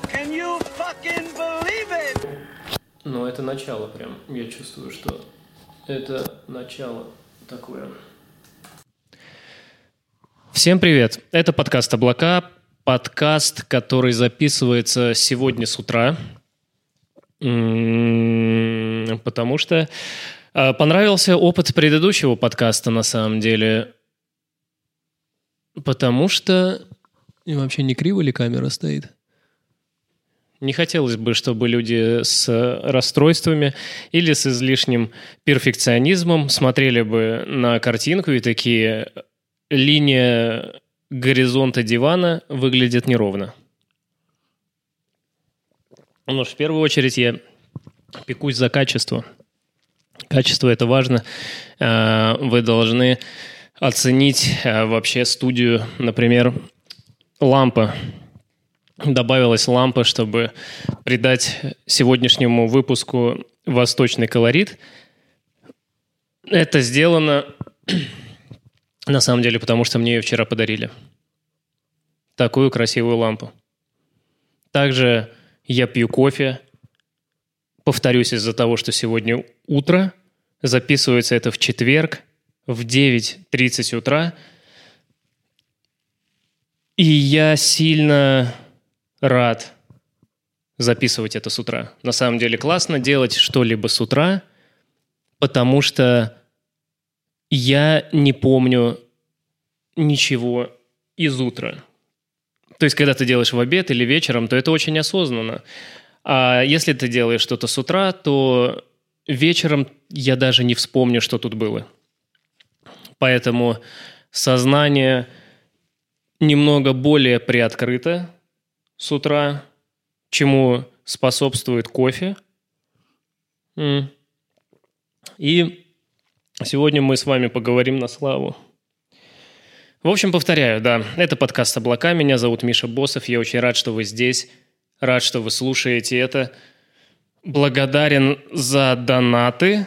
Can you fucking believe it? Ну, это начало прям. Я чувствую, что это начало такое. Всем привет. Это подкаст «Облака». Подкаст, который записывается сегодня с утра. Потому что понравился опыт предыдущего подкаста, на самом деле. Потому что... И вообще не криво ли камера стоит? Не хотелось бы, чтобы люди с расстройствами или с излишним перфекционизмом смотрели бы на картинку и такие: линия горизонта дивана выглядит неровно. Но в первую очередь я пекусь за качество. Качество – это важно. Вы должны оценить вообще студию, например, лампа. Добавилась лампа, чтобы придать сегодняшнему выпуску восточный колорит. Это сделано, на самом деле, потому что мне ее вчера подарили. Такую красивую лампу. Также я пью кофе. Повторюсь, из-за того, что сегодня утро. Записывается это в четверг в 9:30 утра. И я сильно рад записывать это с утра. На самом деле классно делать что-либо с утра, потому что я не помню ничего из утра. То есть, когда ты делаешь в обед или вечером, то это очень осознанно. А если ты делаешь что-то с утра, то вечером я даже не вспомню, что тут было. Поэтому сознание немного более приоткрыто с утра, чему способствует кофе. И сегодня мы с вами поговорим на славу. В общем, повторяю, да, это подкаст «Облака». Меня зовут Миша Босов. Я очень рад, что вы здесь. Рад, что вы слушаете это. Благодарен за донаты.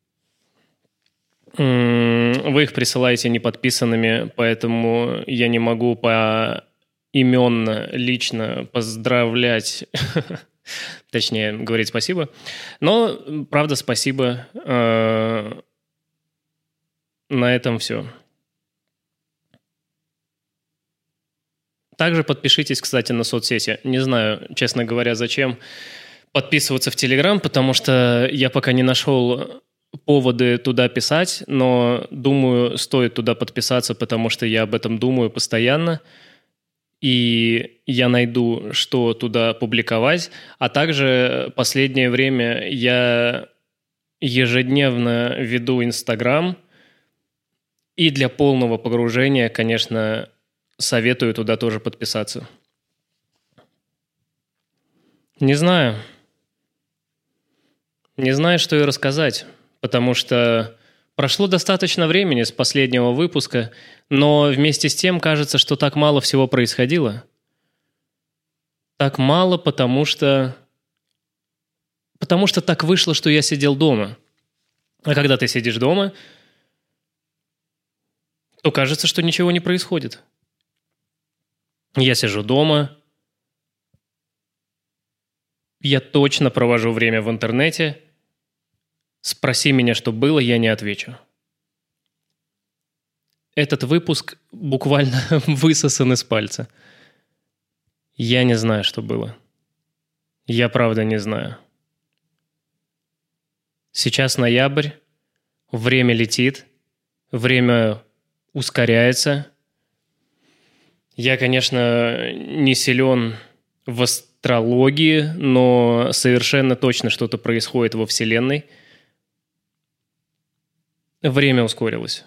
Вы их присылаете неподписанными, поэтому я не могу поименно, лично поздравлять, точнее, говорить спасибо. Но, правда, спасибо. На этом все. Также подпишитесь, кстати, на соцсети. Не знаю, честно говоря, зачем подписываться в Телеграм, потому что я пока не нашел поводы туда писать, но думаю, стоит туда подписаться, потому что я об этом думаю постоянно, и я найду, что туда публиковать. А также последнее время я ежедневно веду Инстаграм, и для полного погружения, конечно, советую туда тоже подписаться. Не знаю, что и рассказать, потому что прошло достаточно времени с последнего выпуска, но вместе с тем кажется, что так мало всего происходило. Так мало, потому что так вышло, что я сидел дома. А когда ты сидишь дома, то кажется, что ничего не происходит. Я сижу дома, я точно провожу время в интернете. Спроси меня, что было, я не отвечу. Этот выпуск буквально высосан из пальца. Я не знаю, что было. Я правда не знаю. Сейчас ноябрь, время летит, время ускоряется. Я, конечно, не силен в астрологии, но совершенно точно что-то происходит во Вселенной. Время ускорилось.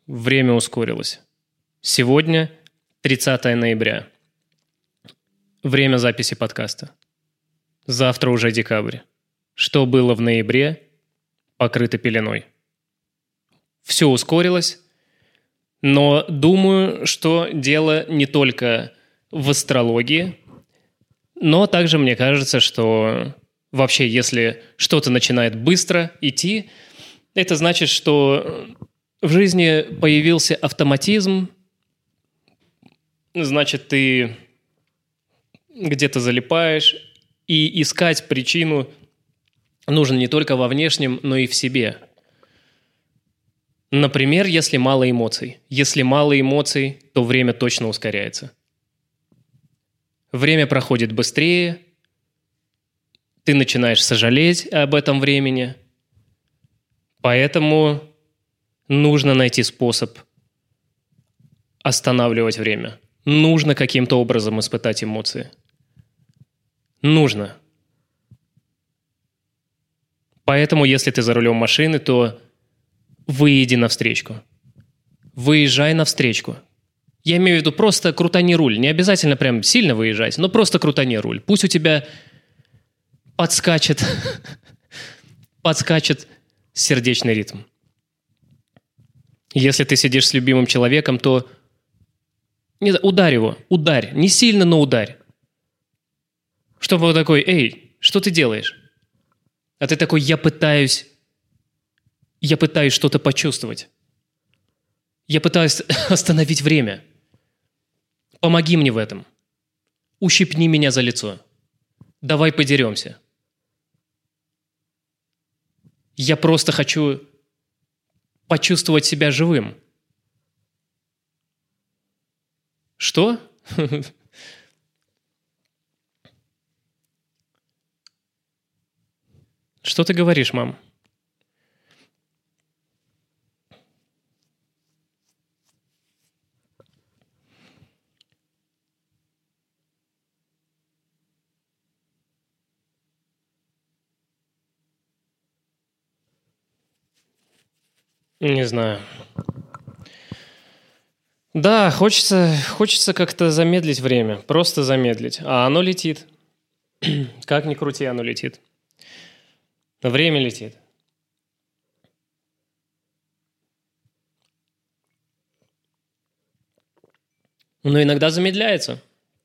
Сегодня 30 ноября. Время записи подкаста. Завтра уже декабрь. Что было в ноябре, покрыто пеленой. Все ускорилось. Но думаю, что дело не только в астрологии, но также мне кажется, что вообще, если что-то начинает быстро идти, это значит, что в жизни появился автоматизм, значит, ты где-то залипаешь, и искать причину нужно не только во внешнем, но и в себе. Например, если мало эмоций. Если мало эмоций, то время точно ускоряется. Время проходит быстрее, ты начинаешь сожалеть об этом времени, поэтому нужно найти способ останавливать время. Нужно каким-то образом испытать эмоции. Нужно. Поэтому, если ты за рулем машины, то выйди навстречку. Выезжай навстречку. Я имею в виду, просто крутани руль. Не обязательно прям сильно выезжать, но просто крутани руль. Пусть у тебя подскачет сердечный ритм. Если ты сидишь с любимым человеком, то ударь его, ударь. Не сильно, но ударь. Чтобы он такой: эй, что ты делаешь? А ты такой: я пытаюсь что-то почувствовать. Я пытаюсь остановить время. Помоги мне в этом. Ущипни меня за лицо. Давай подеремся. Я просто хочу почувствовать себя живым. Что? Что ты говоришь, мам? Не знаю. Да, хочется как-то замедлить время. Просто замедлить. А оно летит. Как ни крути, оно летит. Время летит. Но иногда замедляется.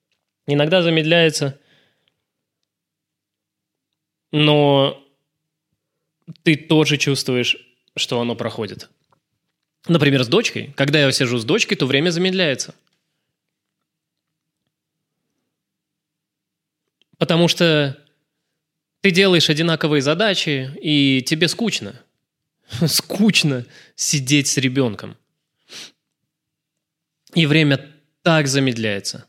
Но ты тоже чувствуешь, что оно проходит. Например, с дочкой. Когда я сижу с дочкой, то время замедляется. Потому что ты делаешь одинаковые задачи, и тебе скучно. Скучно сидеть с ребенком. И время так замедляется.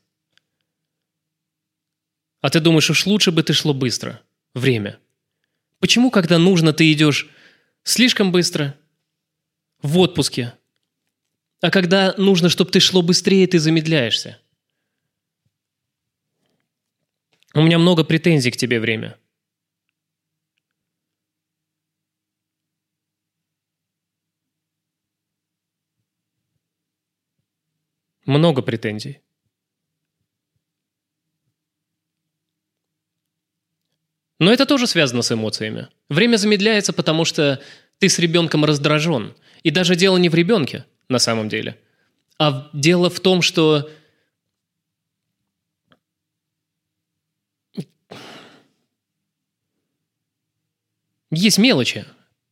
А ты думаешь, уж лучше бы ты шло быстро. Время. Почему, когда нужно, ты идешь слишком быстро в отпуске, а когда нужно, чтобы ты шло быстрее, ты замедляешься? У меня много претензий к тебе, время. Много претензий. Но это тоже связано с эмоциями. Время замедляется, потому что ты с ребенком раздражен. И даже дело не в ребенке, на самом деле. А дело в том, что есть мелочи.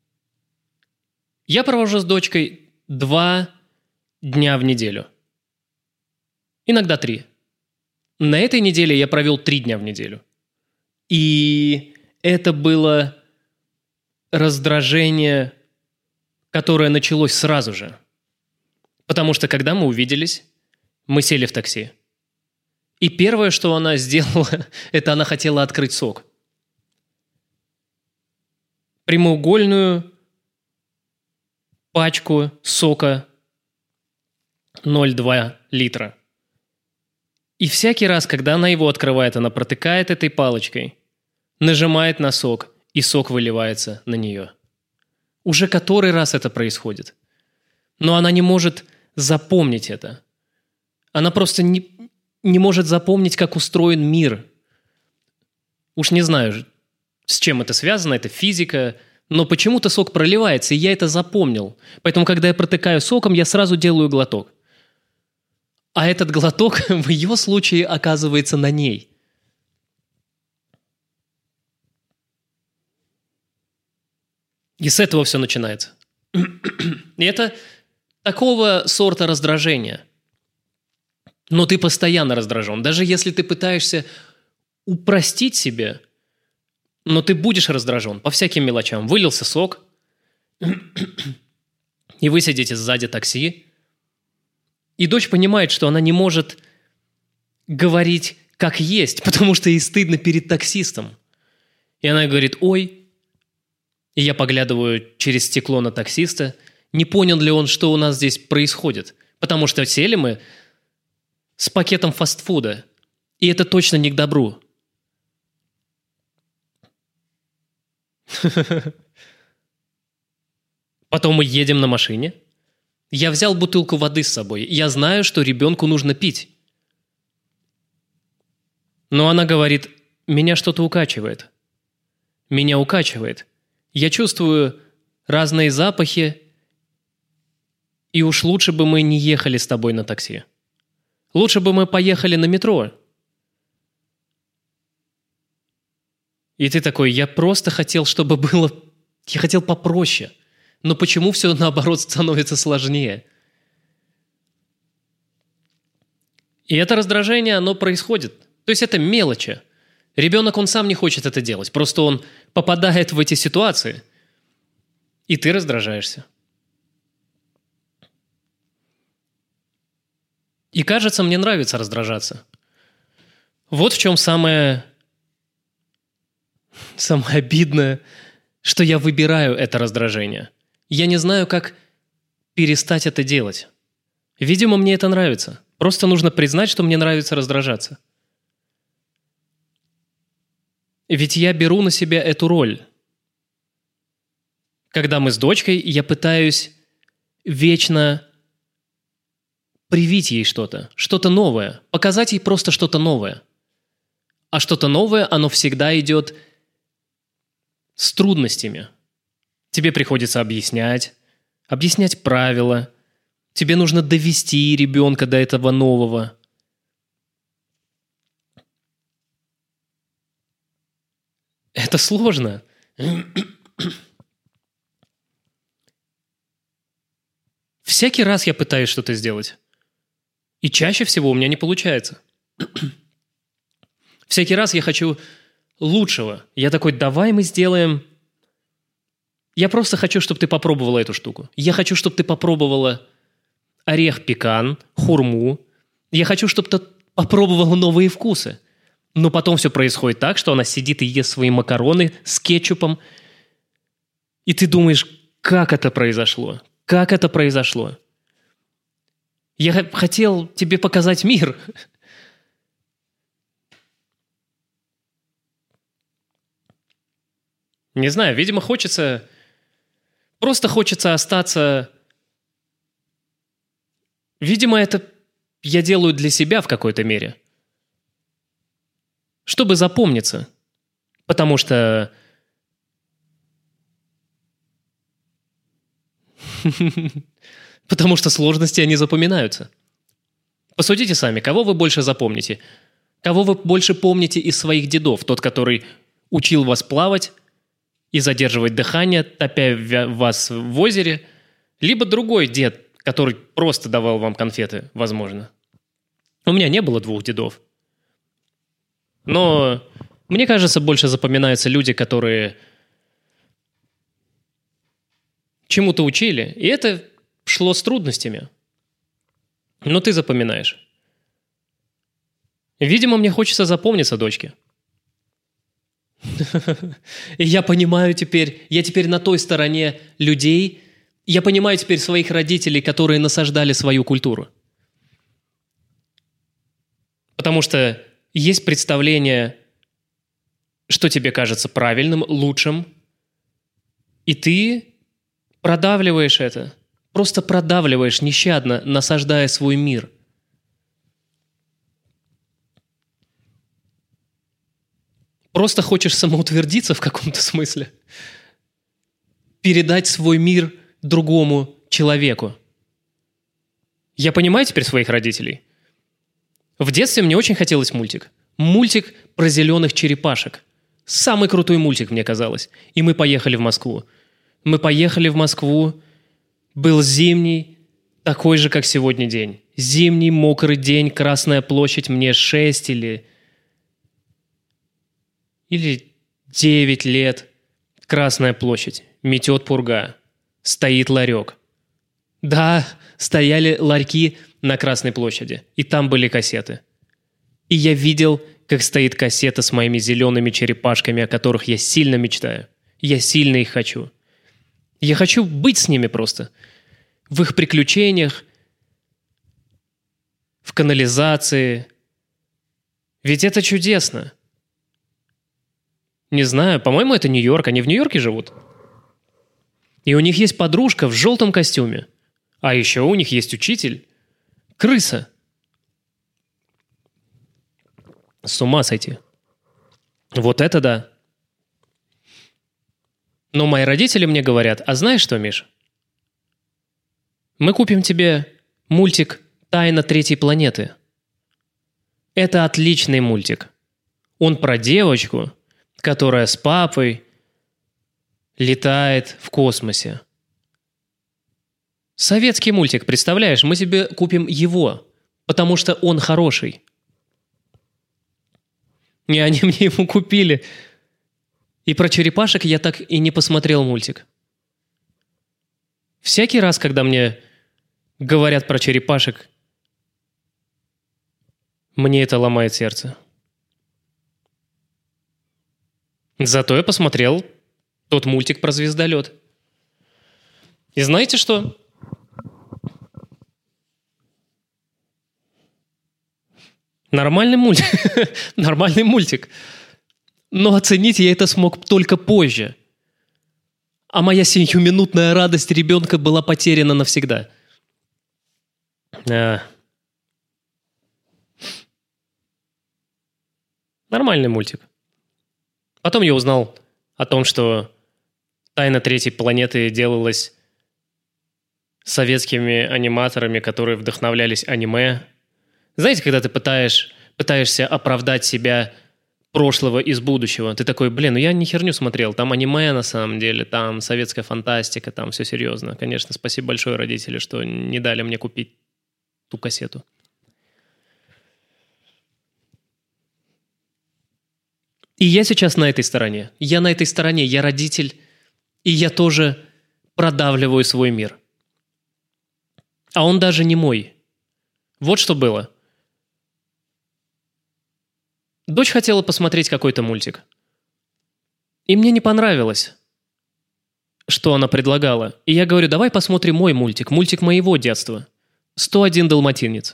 Я провожу с дочкой 2 дня в неделю. Иногда 3. На этой неделе я провел 3 дня в неделю. И это было раздражение, которое началось сразу же. Потому что, когда мы увиделись, мы сели в такси. И первое, что она сделала, это она хотела открыть сок. Прямоугольную пачку сока 0,2 литра. И всякий раз, когда она его открывает, она протыкает этой палочкой, нажимает на сок, и сок выливается на нее. Уже который раз это происходит. Но она не может запомнить это. Она просто не может запомнить, как устроен мир. Уж не знаю, с чем это связано, это физика, но почему-то сок проливается, и я это запомнил. Поэтому, когда я протыкаю соком, я сразу делаю глоток. А этот глоток в ее случае оказывается на ней. И с этого все начинается. И это такого сорта раздражения. Но ты постоянно раздражен. Даже если ты пытаешься упростить себе, но ты будешь раздражен по всяким мелочам. Вылился сок, и вы сидите сзади такси, и дочь понимает, что она не может говорить как есть, потому что ей стыдно перед таксистом. И она говорит: ой. И я поглядываю через стекло на таксиста, не понял ли он, что у нас здесь происходит. Потому что сели мы с пакетом фастфуда, и это точно не к добру. Потом мы едем на машине. Я взял бутылку воды с собой. Я знаю, что ребенку нужно пить. Но она говорит: меня что-то укачивает. Меня укачивает. Я чувствую разные запахи, и уж лучше бы мы не ехали с тобой на такси. Лучше бы мы поехали на метро. И ты такой: я просто хотел, чтобы было... Я хотел попроще. Но почему все, наоборот, становится сложнее? И это раздражение, оно происходит. То есть это мелочи. Ребенок, он сам не хочет это делать. Просто он попадает в эти ситуации, и ты раздражаешься. И кажется, мне нравится раздражаться. Вот в чем самое обидное, что я выбираю это раздражение. Я не знаю, как перестать это делать. Видимо, мне это нравится. Просто нужно признать, что мне нравится раздражаться. Ведь я беру на себя эту роль. Когда мы с дочкой, я пытаюсь вечно привить ей что-то новое, показать ей просто что-то новое. А что-то новое, оно всегда идет с трудностями. Тебе приходится объяснять правила, тебе нужно довести ребенка до этого нового. Это сложно. Всякий раз я пытаюсь что-то сделать. И чаще всего у меня не получается. Всякий раз я хочу лучшего. Я такой: давай мы сделаем... Я просто хочу, чтобы ты попробовала эту штуку. Я хочу, чтобы ты попробовала орех пекан, хурму. Я хочу, чтобы ты попробовала новые вкусы. Но потом все происходит так, что она сидит и ест свои макароны с кетчупом. И ты думаешь: как это произошло? Как это произошло? Я хотел тебе показать мир. Не знаю, видимо, просто хочется остаться... Видимо, это я делаю для себя в какой-то мере. Чтобы запомниться. Потому что... Потому что сложности, они запоминаются. Посудите сами, кого вы больше запомните? Кого вы больше помните из своих дедов? Тот, который учил вас плавать и задерживать дыхание, топя вас в озере, либо другой дед, который просто давал вам конфеты, возможно. У меня не было двух дедов. Но мне кажется, больше запоминаются люди, которые чему-то учили, и это шло с трудностями. Но ты запоминаешь. Видимо, мне хочется запомниться дочке. И я понимаю теперь, я теперь на той стороне людей, я понимаю теперь своих родителей, которые насаждали свою культуру. Потому что есть представление, что тебе кажется правильным, лучшим, и ты продавливаешь это. Просто продавливаешь нещадно, насаждая свой мир. Просто хочешь самоутвердиться в каком-то смысле. Передать свой мир другому человеку. Я понимаю теперь своих родителей. В детстве мне очень хотелось мультик. Мультик про зеленых черепашек. Самый крутой мультик, мне казалось. И мы поехали в Москву. Был зимний, такой же, как сегодня день. Зимний, мокрый день, Красная площадь, мне 6 или или 9 лет. Красная площадь. Метет пурга. Стоит ларек. Да, стояли ларьки на Красной площади. И там были кассеты. И я видел, как стоит кассета с моими зелеными черепашками, о которых я сильно мечтаю. Я сильно их хочу. Я хочу быть с ними просто. В их приключениях, в канализации. Ведь это чудесно. Не знаю, по-моему, это Нью-Йорк. Они в Нью-Йорке живут. И у них есть подружка в желтом костюме. А еще у них есть учитель. Крыса. С ума сойти. Вот это да. Но мои родители мне говорят, а знаешь что, Миш? Мы купим тебе мультик «Тайна третьей планеты». Это отличный мультик. Он про девочку, которая с папой летает в космосе. Советский мультик, представляешь? Мы тебе купим его, потому что он хороший. И они мне его купили. И про черепашек я так и не посмотрел мультик. Всякий раз, когда мне говорят про черепашек, мне это ломает сердце. Зато я посмотрел тот мультик про звездолет. И знаете что? Нормальный мультик. Нормальный мультик. Но оценить я это смог только позже. А моя сиюминутная радость ребенка была потеряна навсегда. Нормальный мультик. Потом я узнал о том, что «Тайна третьей планеты» делалась советскими аниматорами, которые вдохновлялись аниме. Знаете, когда ты пытаешься оправдать себя прошлого из будущего, ты такой, блин, ну я не херню смотрел, там аниме на самом деле, там советская фантастика, там все серьезно. Конечно, спасибо большое, родители, что не дали мне купить ту кассету. И я сейчас на этой стороне. Я на этой стороне, я родитель, и я тоже продавливаю свой мир. А он даже не мой. Вот что было. Дочь хотела посмотреть какой-то мультик. И мне не понравилось, что она предлагала. И я говорю, давай посмотрим мой мультик, мультик моего детства. «101 далматинец».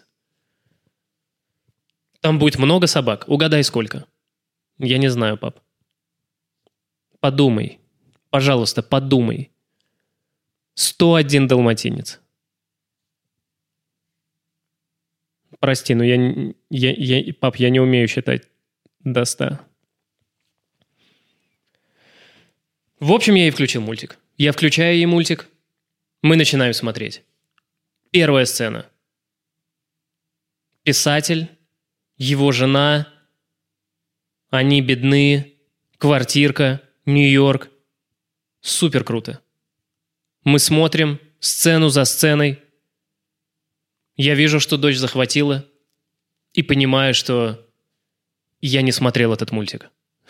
Там будет много собак. Угадай, сколько. Я не знаю, пап. Подумай. Пожалуйста, подумай. 101 далматинец. Прости, но пап, я не умею считать до 100. В общем, я ей включил мультик. Я включаю ей мультик. Мы начинаем смотреть. Первая сцена. Писатель, его жена, они бедны, квартирка, Нью-Йорк. Супер круто. Мы смотрим сцену за сценой. Я вижу, что дочь захватила, и понимаю, что я не смотрел этот мультик.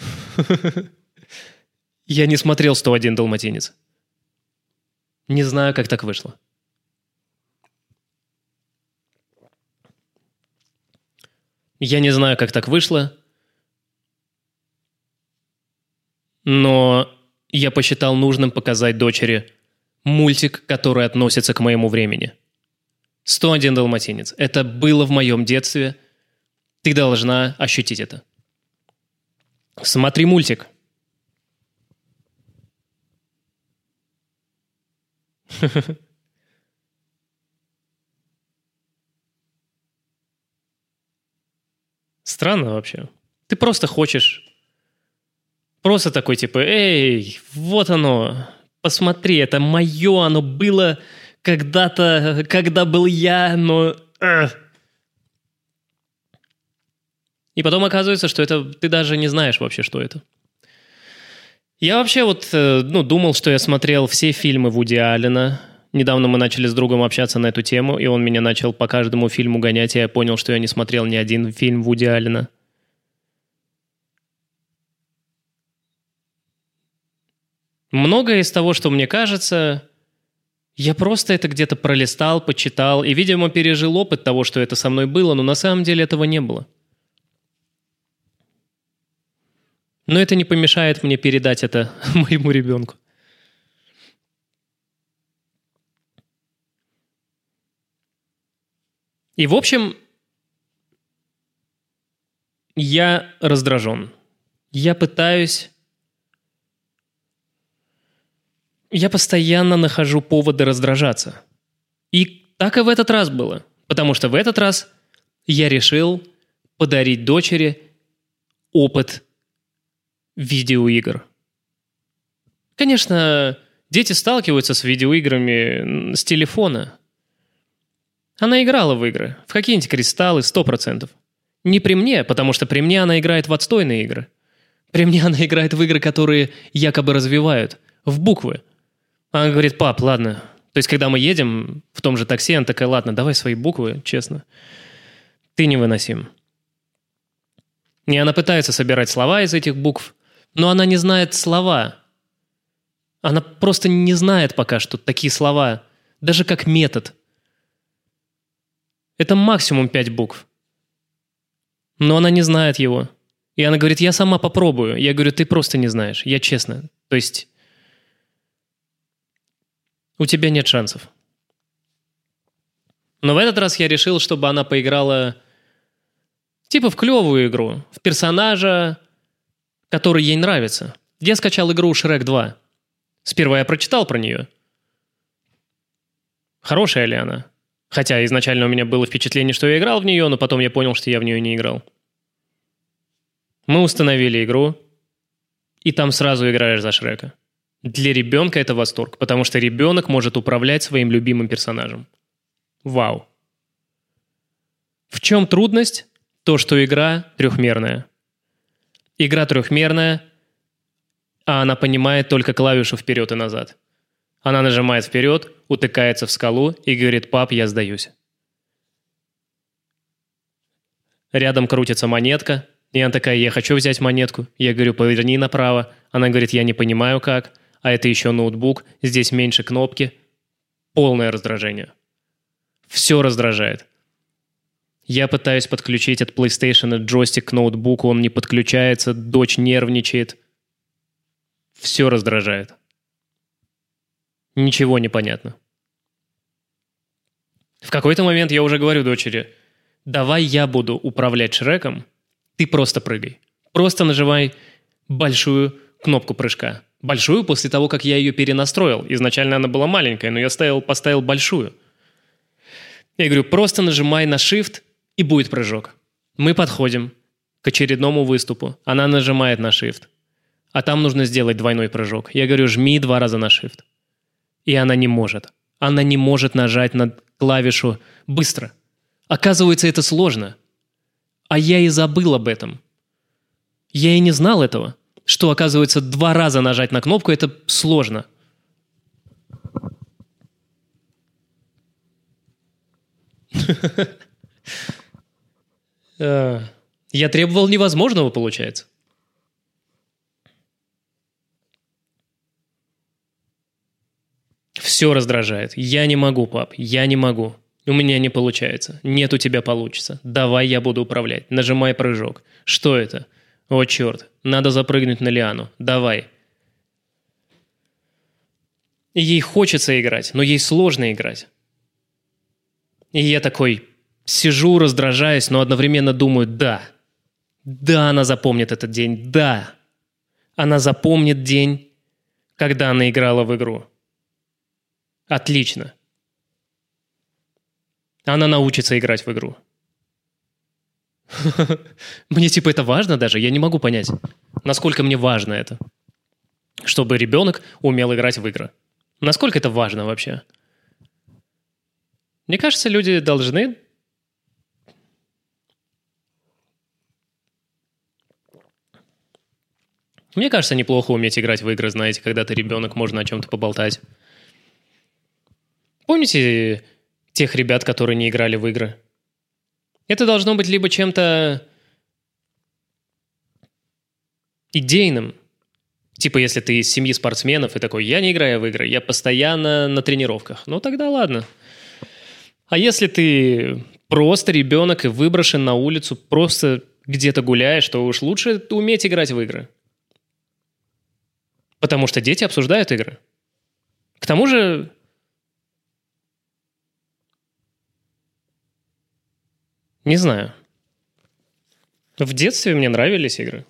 Я не смотрел «101 далматинец». Не знаю, как так вышло. Я не знаю, как так вышло, но я посчитал нужным показать дочери мультик, который относится к моему времени. 101 далматинец. Это было в моем детстве. Ты должна ощутить это. Смотри мультик. Странно вообще. Ты просто хочешь... Просто такой типа, эй, вот оно, посмотри, это мое, оно было когда-то, когда был я, но... И потом оказывается, что это ты даже не знаешь вообще, что это. Я вообще думал, что я смотрел все фильмы Вуди Аллена. Недавно мы начали с другом общаться на эту тему, и он меня начал по каждому фильму гонять, и я понял, что я не смотрел ни один фильм Вуди Аллена. многое из того, что мне кажется, я просто это где-то пролистал, почитал и, видимо, пережил опыт того, что это со мной было, но на самом деле этого не было. Но это не помешает мне передать это моему ребенку. И, в общем, я раздражен. Я постоянно нахожу поводы раздражаться. И так и в этот раз было. Потому что в этот раз я решил подарить дочери опыт видеоигр. Конечно, дети сталкиваются с видеоиграми с телефона. Она играла в игры, в какие-нибудь кристаллы 100%. Не при мне, потому что при мне она играет в отстойные игры. При мне она играет в игры, которые якобы развивают, в буквы. Она говорит: пап, ладно. То есть, когда мы едем в том же такси, она такая: ладно, давай свои буквы, честно. Ты невыносим. И она пытается собирать слова из этих букв, но она не знает слова. Она просто не знает пока что такие слова, даже как метод. Это максимум 5 букв. Но она не знает его. И она говорит: я сама попробую. Я говорю: ты просто не знаешь. Я честно. То есть у тебя нет шансов. Но в этот раз я решил, чтобы она поиграла типа в клевую игру, в персонажа, который ей нравится. Я скачал игру Shrek 2. Сперва я прочитал про нее. Хорошая ли она? Хотя изначально у меня было впечатление, что я играл в нее, но потом я понял, что я в нее не играл. Мы установили игру, и там сразу играешь за Шрека. Для ребенка это восторг, потому что ребенок может управлять своим любимым персонажем. Вау. В чем трудность? То, что игра трехмерная. Игра трехмерная, а она понимает только клавишу вперед и назад. Она нажимает вперед, утыкается в скалу и говорит: пап, я сдаюсь. Рядом крутится монетка, и она такая: я хочу взять монетку. Я говорю: поверни направо. Она говорит: я не понимаю как. А это еще ноутбук, здесь меньше кнопки. Полное раздражение. Все раздражает. Я пытаюсь подключить от PlayStation джойстик к ноутбуку, он не подключается, дочь нервничает. Все раздражает. Ничего не понятно. В какой-то момент я уже говорю дочери: давай я буду управлять Шреком, ты просто прыгай. Просто нажимай большую кнопку прыжка. Большую после того, как я ее перенастроил. Изначально она была маленькая, но я поставил большую. Я говорю: просто нажимай на Shift, и будет прыжок. Мы подходим к очередному выступу. Она нажимает на Shift. А там нужно сделать двойной прыжок. Я говорю: жми 2 раза на Shift. И она не может. Она не может нажать на клавишу быстро. Оказывается, это сложно. А я и забыл об этом. Я и не знал этого, что, оказывается, 2 раза нажать на кнопку – это сложно. Я требовал невозможного, получается. Все раздражает. Я не могу, пап, я не могу. У меня не получается. Нет, у тебя получится. Давай я буду управлять. Нажимай прыжок. Что это? О, черт. Надо запрыгнуть на лиану. Давай. И ей хочется играть, но ей сложно играть. И я такой сижу, раздражаюсь, но одновременно думаю: да. Да, она запомнит этот день. Да. Она запомнит день, когда она играла в игру. Отлично. Она научится играть в игру. Мне типа это важно даже, я не могу понять, насколько мне важно это, чтобы ребенок умел играть в игры. Насколько это важно вообще? Мне кажется, люди должны... Мне кажется, неплохо уметь играть в игры, знаете, когда ты ребенок, можно о чем-то поболтать. Помните тех ребят, которые не играли в игры? Это должно быть либо чем-то идейным, Типа, если ты из семьи спортсменов и такой, я не играю в игры, я постоянно на тренировках. Ну, тогда ладно. А если ты просто ребенок и выброшен на улицу, просто где-то гуляешь, то уж лучше уметь играть в игры. Потому что дети обсуждают игры. К тому же, не знаю. В детстве мне нравились игры.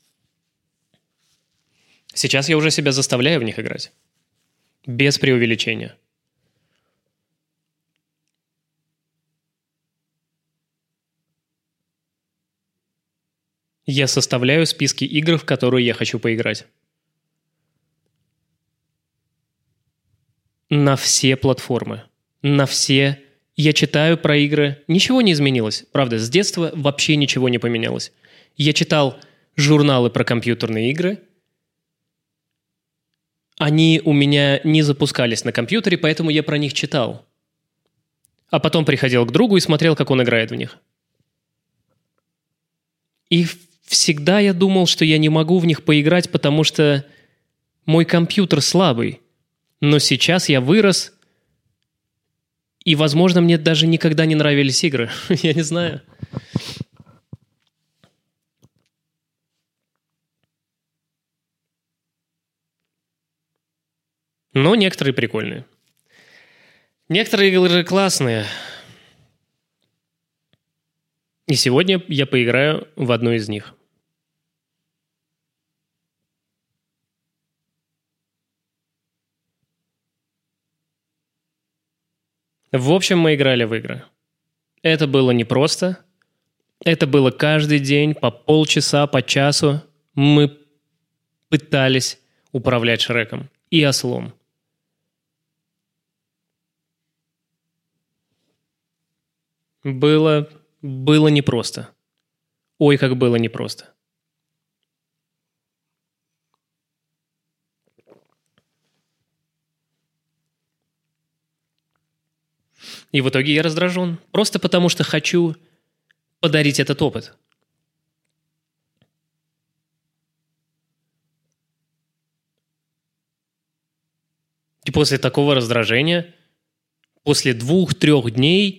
Сейчас я уже себя заставляю в них играть. Без преувеличения. Я составляю списки игр, в которые я хочу поиграть. На все платформы. На все. Я читаю про игры. Ничего не изменилось. Правда, с детства вообще ничего не поменялось. Я читал журналы про компьютерные игры. Они у меня не запускались на компьютере, поэтому я про них читал. А потом приходил к другу и смотрел, как он играет в них. И всегда я думал, что я не могу в них поиграть, потому что мой компьютер слабый. Но сейчас я вырос, и, возможно, мне даже никогда не нравились игры. Я не знаю. Но некоторые прикольные. Некоторые игры классные. И сегодня я поиграю в одну из них. В общем, мы играли в игры. Это было непросто. Это было каждый день, по полчаса, по часу. Мы пытались управлять Шреком и ослом. Было непросто. Ой, как было непросто. И в итоге я раздражен. Просто потому, что хочу подарить этот опыт. И после такого раздражения, после 2-3 дней,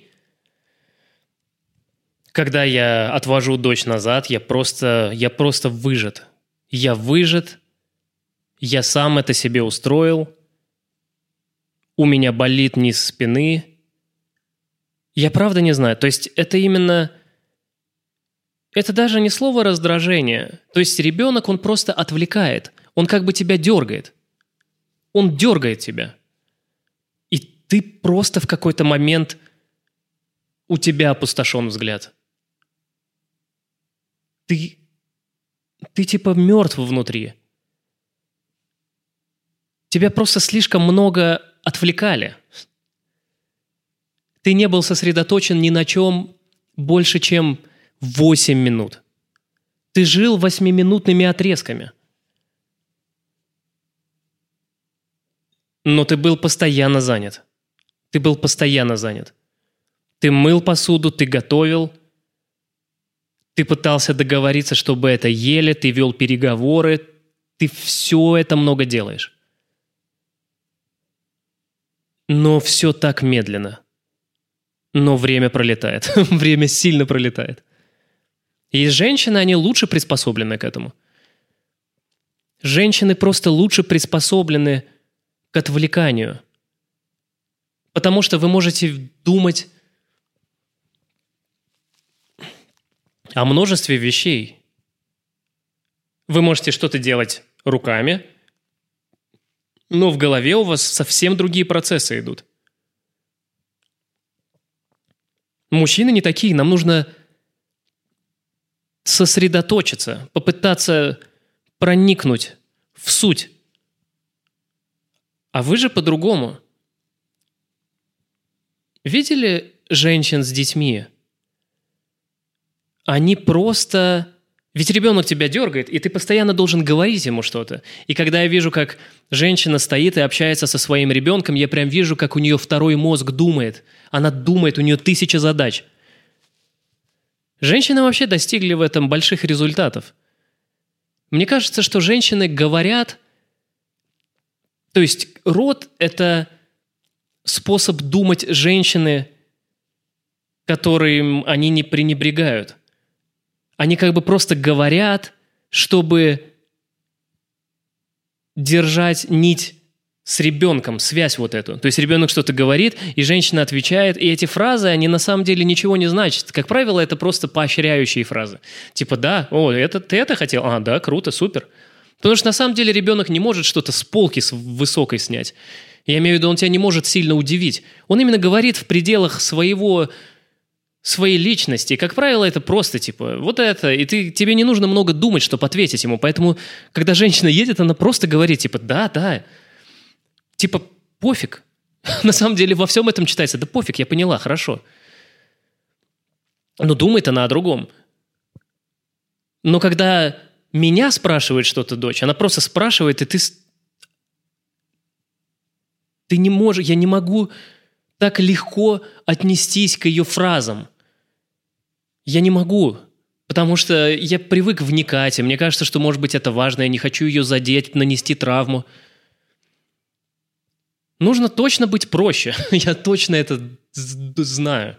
когда я отвожу дочь назад, я просто выжат. Я выжат, я сам это себе устроил, у меня болит низ спины. Я правда не знаю. То есть это именно... Это даже не слово раздражение. То есть ребенок, он просто отвлекает. Он как бы тебя дергает. Он дергает тебя. И ты просто в какой-то момент... У тебя опустошен взгляд. Ты типа мертв внутри. Тебя просто слишком много отвлекали. Ты не был сосредоточен ни на чем больше, чем 8 минут. Ты жил 8-минутными отрезками. Но ты был постоянно занят. Ты был постоянно занят. Ты мыл посуду, ты готовил. Ты пытался договориться, чтобы это ели, ты вел переговоры. Ты все это много делаешь. Но все так медленно. Но время пролетает. Время сильно пролетает. И женщины, они лучше приспособлены к этому. Женщины просто лучше приспособлены к отвлеканию. Потому что вы можете думать о множестве вещей. Вы можете что-то делать руками, но в голове у вас совсем другие процессы идут. Мужчины не такие, нам нужно сосредоточиться, попытаться проникнуть в суть. А вы же по-другому. Видели женщин с детьми? Они просто... Ведь ребенок тебя дергает, и ты постоянно должен говорить ему что-то. И когда я вижу, как женщина стоит и общается со своим ребенком, я прям вижу, как у нее второй мозг думает. Она думает, у нее 1000 задач. Женщины вообще достигли в этом больших результатов. Мне кажется, что женщины говорят... То есть род – это способ думать женщины, которым они не пренебрегают. Они как бы просто говорят, чтобы держать нить с ребенком, связь вот эту. То есть ребенок что-то говорит, и женщина отвечает, и эти фразы, они на самом деле ничего не значат. Как правило, это просто поощряющие фразы. Типа, да, ты это хотел? А, да, круто, супер. Потому что на самом деле ребенок не может что-то с полки высокой снять. Я имею в виду, он тебя не может сильно удивить. Он именно говорит в пределах своей личности. И, как правило, это просто типа вот это. И тебе не нужно много думать, чтобы ответить ему. Поэтому, когда женщина едет, она просто говорит типа да. Типа пофиг. На самом деле во всем этом читается. Да пофиг, я поняла, хорошо. Но думает она о другом. Но когда меня спрашивает что-то дочь, она просто спрашивает, и ты не можешь, я не могу так легко отнестись к ее фразам. Я не могу, потому что я привык вникать, и мне кажется, что, может быть, это важно, я не хочу ее задеть, нанести травму. Нужно точно быть проще. Я точно это знаю.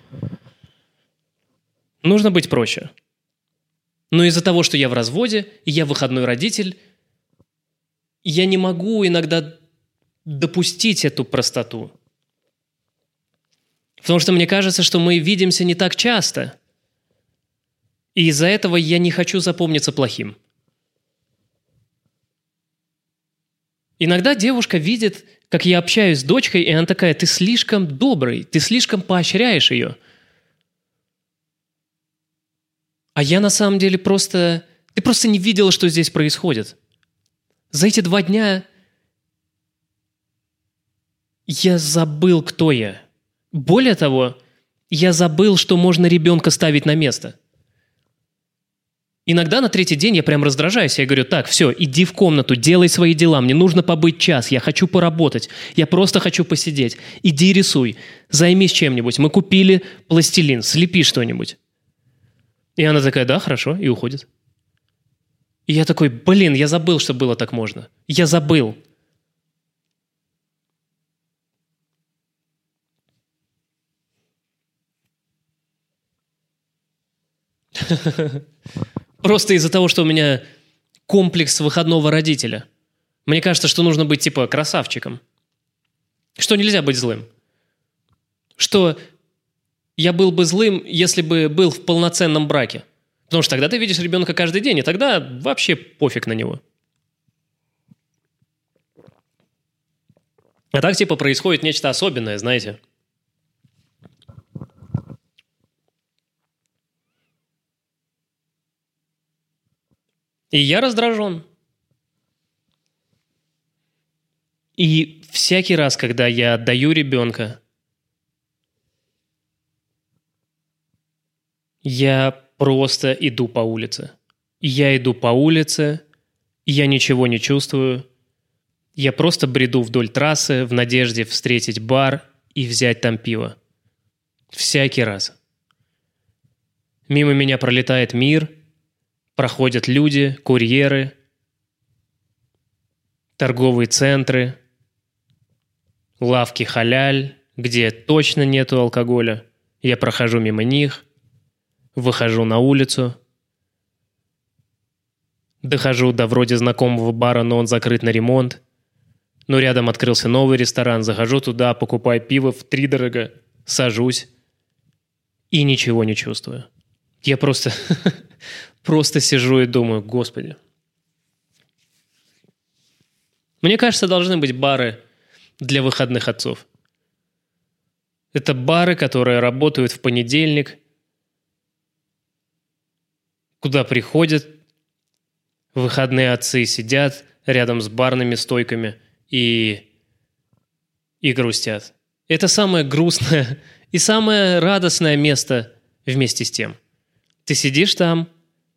Нужно быть проще. Но из-за того, что я в разводе, и я выходной родитель, я не могу иногда допустить эту простоту. Потому что мне кажется, что мы видимся не так часто. И из-за этого я не хочу запомниться плохим. Иногда девушка видит, как я общаюсь с дочкой, и она такая: ты слишком добрый, ты слишком поощряешь ее. А я на самом деле просто... Ты просто не видела, что здесь происходит. За эти 2 дня я забыл, кто я. Более того, я забыл, что можно ребенка ставить на место. Иногда на 3-й день я прям раздражаюсь. Я говорю: так, все, иди в комнату, делай свои дела. Мне нужно побыть час, я хочу поработать. Я просто хочу посидеть. Иди рисуй, займись чем-нибудь. Мы купили пластилин, слепи что-нибудь. И она такая: да, хорошо, и уходит. И я такой: блин, я забыл, что было так можно. Я забыл. Просто из-за того, что у меня комплекс выходного родителя. Мне кажется, что нужно быть типа красавчиком. Что нельзя быть злым. Что я был бы злым, если бы был в полноценном браке. Потому что тогда ты видишь ребенка каждый день, и тогда вообще пофиг на него. А так типа происходит нечто особенное, знаете. И я раздражен. И всякий раз, когда я отдаю ребенка, я просто иду по улице. Я иду по улице, я ничего не чувствую. Я просто бреду вдоль трассы в надежде встретить бар и взять там пиво. Всякий раз. Мимо меня пролетает мир, проходят люди, курьеры, торговые центры, лавки халяль, где точно нету алкоголя. Я прохожу мимо них, выхожу на улицу, дохожу до вроде знакомого бара, но он закрыт на ремонт. Но рядом открылся новый ресторан, захожу туда, покупаю пиво втридорога, сажусь и ничего не чувствую. Я просто сижу и думаю: Господи. Мне кажется, должны быть бары для выходных отцов. Это бары, которые работают в понедельник, куда приходят выходные отцы, сидят рядом с барными стойками и грустят. Это самое грустное и самое радостное место вместе с тем. Ты сидишь там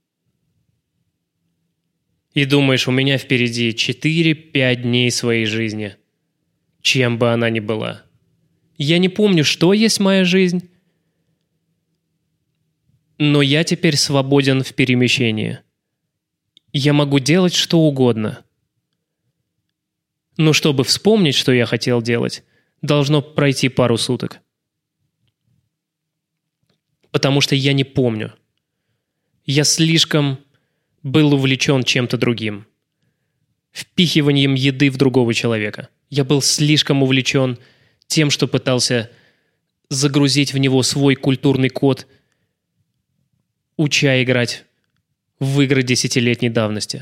и думаешь: у меня впереди 4-5 дней своей жизни, чем бы она ни была. Я не помню, что есть моя жизнь, но я теперь свободен в перемещении. я могу делать что угодно. Но чтобы вспомнить, что я хотел делать, должно пройти пару суток. Потому что я не помню. Я слишком был увлечен чем-то другим. Впихиванием еды в другого человека. Я был слишком увлечен тем, что пытался загрузить в него свой культурный код, уча играть в игры десятилетней давности.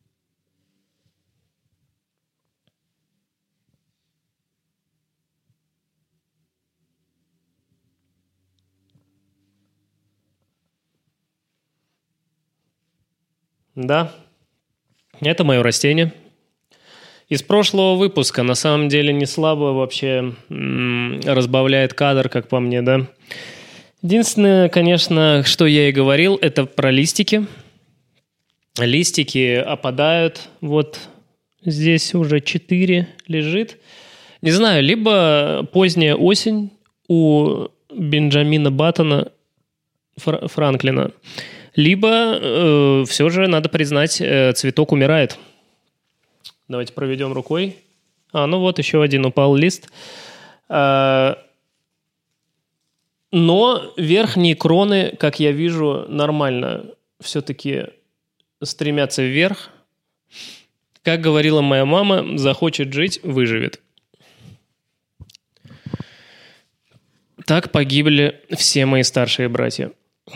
Да, это мое растение. Из прошлого выпуска, на самом деле, не слабо вообще разбавляет кадр, как по мне, да. Единственное, конечно, что я и говорил, это про листики. Листики опадают. Вот здесь уже 4 лежит. Не знаю, либо поздняя осень у Бенджамина Баттона Франклина, либо все же, надо признать, цветок умирает. Давайте проведем рукой. Ну вот еще один упал лист. Но верхние кроны, как я вижу, нормально все-таки стремятся вверх. Как говорила моя мама, захочет жить — выживет. Так погибли все мои старшие братья.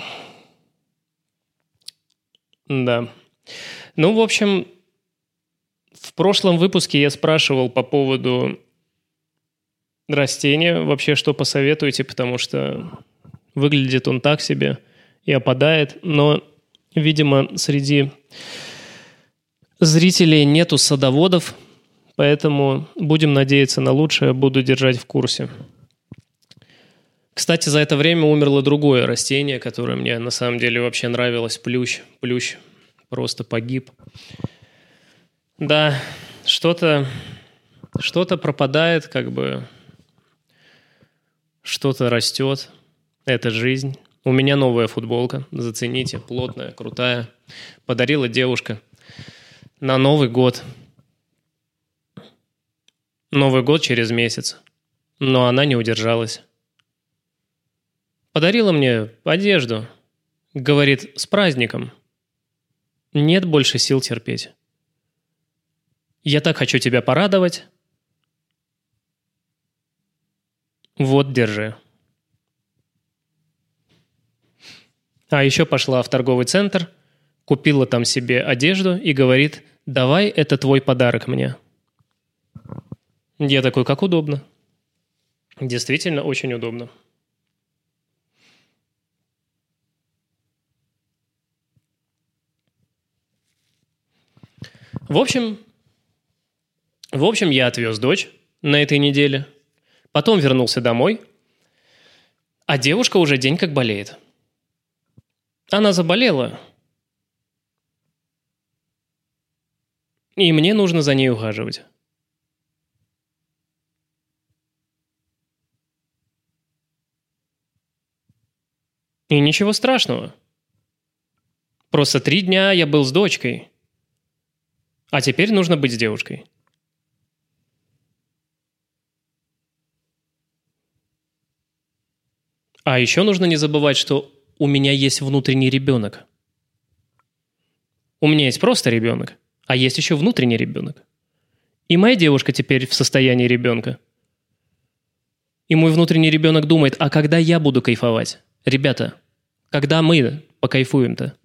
Да. Ну, в общем, в прошлом выпуске я спрашивал по поводу растения, вообще что посоветуете, потому что выглядит он так себе и опадает, но, видимо, среди зрителей нету садоводов, поэтому будем надеяться на лучшее, буду держать в курсе. Кстати, за это время умерло другое растение, которое мне на самом деле вообще нравилось. Плющ просто погиб. Да, что-то пропадает, как бы что-то растет. Это жизнь. У меня новая футболка, зацените, плотная, крутая. Подарила девушка на Новый год. Новый год через месяц. Но она не удержалась. Подарила мне одежду. Говорит, с праздником. Нет больше сил терпеть. Я так хочу тебя порадовать. Вот, держи. А еще пошла в торговый центр, купила там себе одежду и говорит, давай, это твой подарок мне. Я такой, как удобно. Действительно, очень удобно. В общем, я отвез дочь на этой неделе, потом вернулся домой, а девушка уже день как болеет. Она заболела, и мне нужно за ней ухаживать. И ничего страшного. Просто 3 дня я был с дочкой, а теперь нужно быть с девушкой. А еще нужно не забывать, что у меня есть внутренний ребенок. У меня есть просто ребенок, а есть еще внутренний ребенок. И моя девушка теперь в состоянии ребенка. И мой внутренний ребенок думает, а когда я буду кайфовать? Ребята, когда мы покайфуем-то?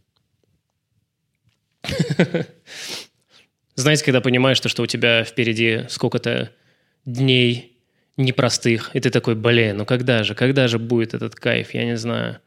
Знаете, когда понимаешь, что у тебя впереди сколько-то дней непростых, и ты такой, блин, ну когда же будет этот кайф, я не знаю.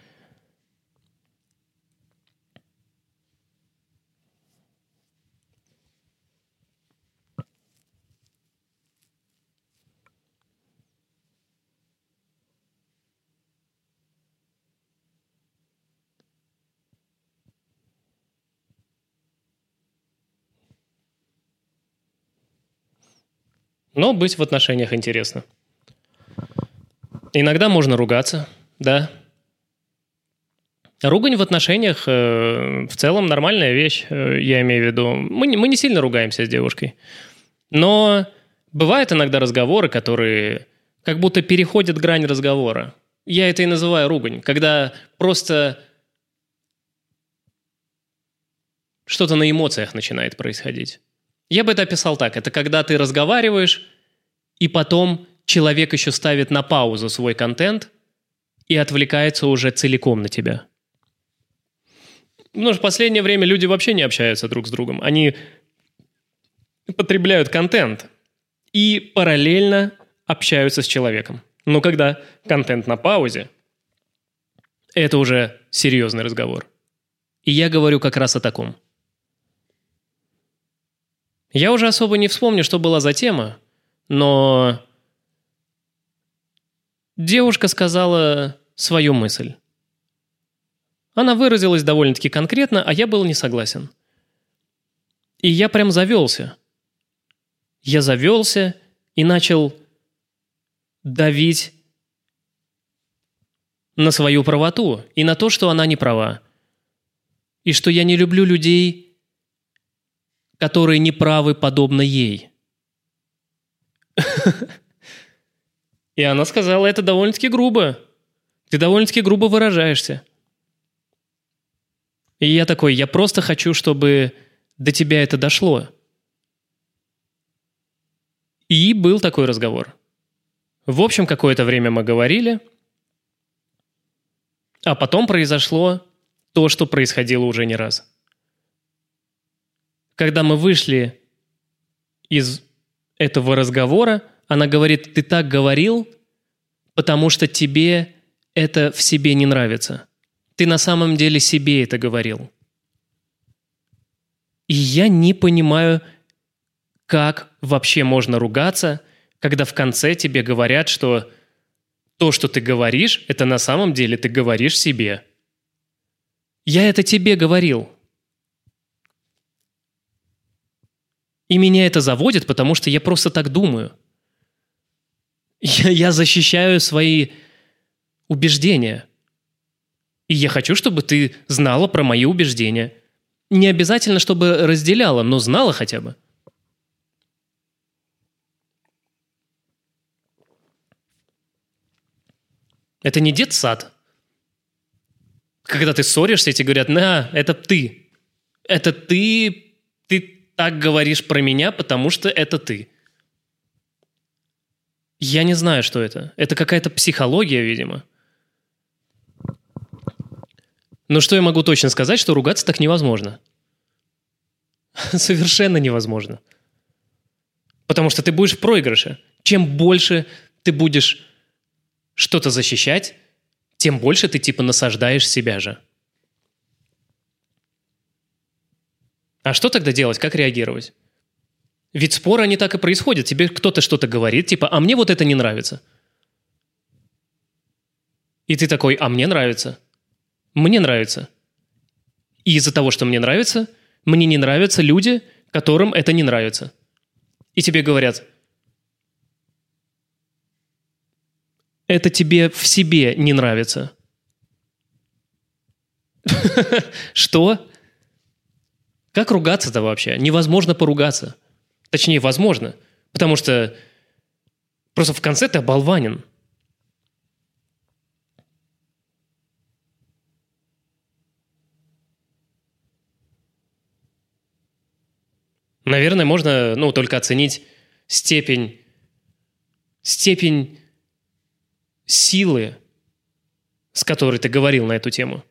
Но быть в отношениях интересно. Иногда можно ругаться, да. Ругань в отношениях в целом нормальная вещь, я имею в виду. Мы не сильно ругаемся с девушкой. Но бывают иногда разговоры, которые как будто переходят грань разговора. Я это и называю ругань. Когда просто что-то на эмоциях начинает происходить. Я бы это описал так. Это когда ты разговариваешь, и потом человек еще ставит на паузу свой контент и отвлекается уже целиком на тебя. Потому что в последнее время люди вообще не общаются друг с другом. Они потребляют контент и параллельно общаются с человеком. Но когда контент на паузе, это уже серьезный разговор. И я говорю как раз о таком. Я уже особо не вспомню, что была за тема, но девушка сказала свою мысль. Она выразилась довольно-таки конкретно, а я был не согласен. И я прям завелся. Я завелся и начал давить на свою правоту и на то, что она не права. И что я не люблю людей, которые неправы подобно ей. И она сказала, это довольно-таки грубо. Ты довольно-таки грубо выражаешься. И я такой, я просто хочу, чтобы до тебя это дошло. И был такой разговор. В общем, какое-то время мы говорили, а потом произошло то, что происходило уже не раз. Когда мы вышли из этого разговора, она говорит, ты так говорил, потому что тебе это в себе не нравится. Ты на самом деле себе это говорил. И я не понимаю, как вообще можно ругаться, когда в конце тебе говорят, что то, что ты говоришь, это на самом деле ты говоришь себе. Я это тебе говорил. И меня это заводит, потому что я просто так думаю. Я защищаю свои убеждения. И я хочу, чтобы ты знала про мои убеждения. Не обязательно, чтобы разделяла, но знала хотя бы. Это не детсад. Когда ты ссоришься, и тебе говорят, на, это ты. Это ты так говоришь про меня, потому что это ты. Я не знаю, что это. Это какая-то психология, видимо. Но что я могу точно сказать, что ругаться так невозможно. Совершенно невозможно. Потому что ты будешь в проигрыше. Чем больше ты будешь что-то защищать, тем больше ты типа насаждаешь себя же. А что тогда делать? Как реагировать? Ведь споры, они так и происходят. Тебе кто-то что-то говорит, типа, а мне вот это не нравится. И ты такой, а мне нравится. Мне нравится. И из-за того, что мне нравится, мне не нравятся люди, которым это не нравится. И тебе говорят, это тебе в себе не нравится. Что? Как ругаться-то вообще? Невозможно поругаться. Точнее, возможно. Потому что просто в конце ты оболванен. Наверное, можно, только оценить степень силы, с которой ты говорил на эту тему.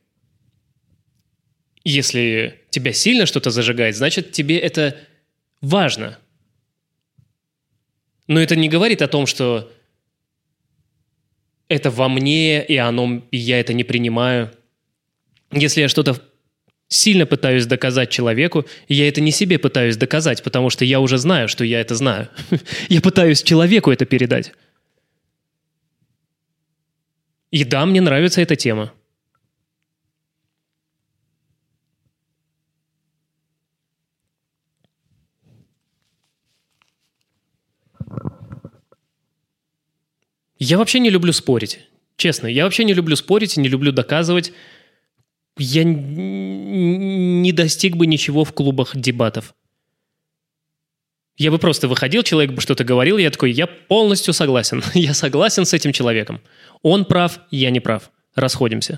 Если тебя сильно что-то зажигает, значит, тебе это важно. Но это не говорит о том, что это во мне, и я это не принимаю. Если я что-то сильно пытаюсь доказать человеку, я это не себе пытаюсь доказать, потому что я уже знаю, что я это знаю. Я пытаюсь человеку это передать. И да, мне нравится эта тема. Я вообще не люблю спорить. Честно, я вообще не люблю спорить, не люблю доказывать. я не достиг бы ничего в клубах дебатов. Я бы просто выходил, человек бы что-то говорил, я такой, я полностью согласен. Я согласен с этим человеком. Он прав, я не прав. Расходимся.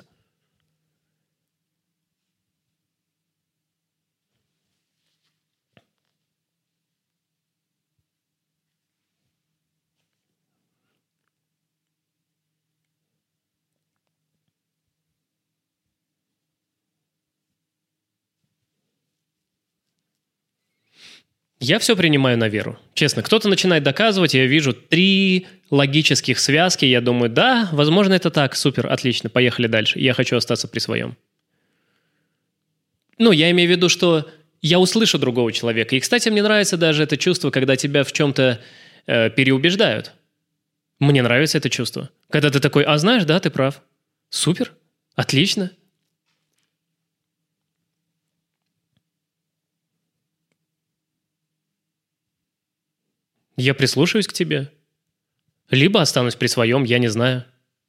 Я все принимаю на веру. Честно, кто-то начинает доказывать, я вижу 3 логических связки, я думаю, да, возможно, это так, супер, отлично, поехали дальше. Я хочу остаться при своем. Я имею в виду, что я услышу другого человека. И, кстати, мне нравится даже это чувство, когда тебя в чем-то переубеждают. Мне нравится это чувство. Когда ты такой, знаешь, да, ты прав. Супер, отлично. Я прислушаюсь к тебе. Либо останусь при своем, я не знаю.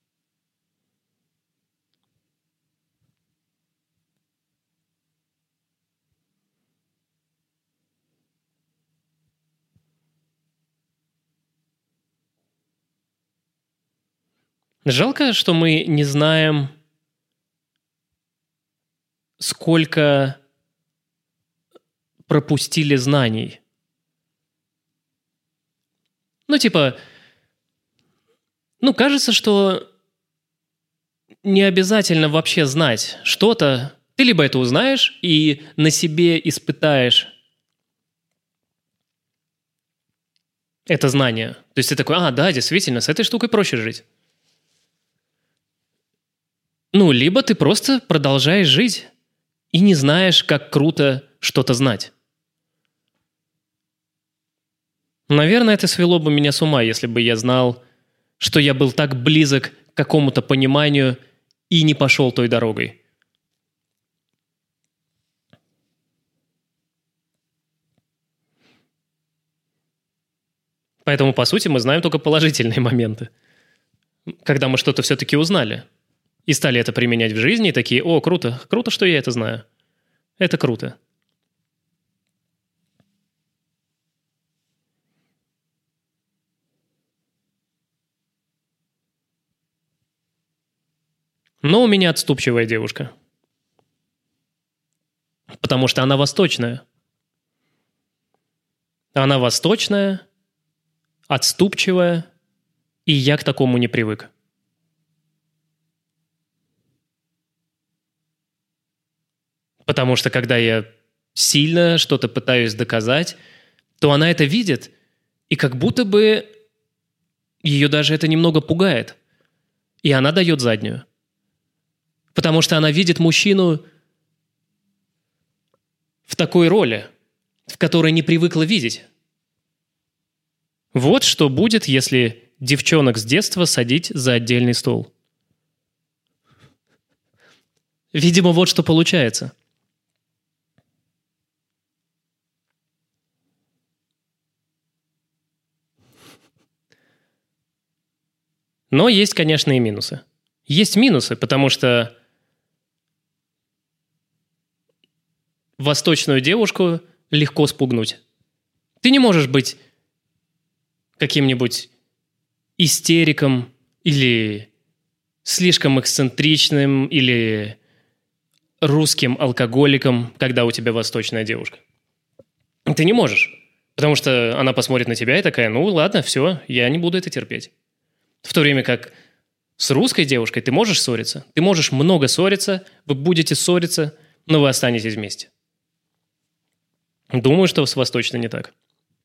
Жалко, что мы не знаем, сколько пропустили знаний. Кажется, что не обязательно вообще знать что-то. Ты либо это узнаешь и на себе испытаешь это знание. То есть ты такой, да, действительно, с этой штукой проще жить. Либо ты просто продолжаешь жить и не знаешь, как круто что-то знать. Наверное, это свело бы меня с ума, если бы я знал, что я был так близок к какому-то пониманию и не пошел той дорогой. Поэтому, по сути, мы знаем только положительные моменты. Когда мы что-то все-таки узнали и стали это применять в жизни, и такие, круто, круто, что я это знаю. Это круто. Но у меня отступчивая девушка. Потому что она восточная. Она восточная, отступчивая, и я к такому не привык. Потому что когда я сильно что-то пытаюсь доказать, то она это видит, и как будто бы ее даже это немного пугает. И она дает заднюю. Потому что она видит мужчину в такой роли, в которой не привыкла видеть. Вот что будет, если девчонок с детства садить за отдельный стол. Видимо, вот что получается. Но есть, конечно, и минусы. Есть минусы, потому что восточную девушку легко спугнуть. Ты не можешь быть каким-нибудь истериком или слишком эксцентричным или русским алкоголиком, когда у тебя восточная девушка. Ты не можешь, потому что она посмотрит на тебя и такая, ладно, все, я не буду это терпеть. В то время как с русской девушкой ты можешь ссориться, ты можешь много ссориться, вы будете ссориться, но вы останетесь вместе. Думаю, что с восточной не так.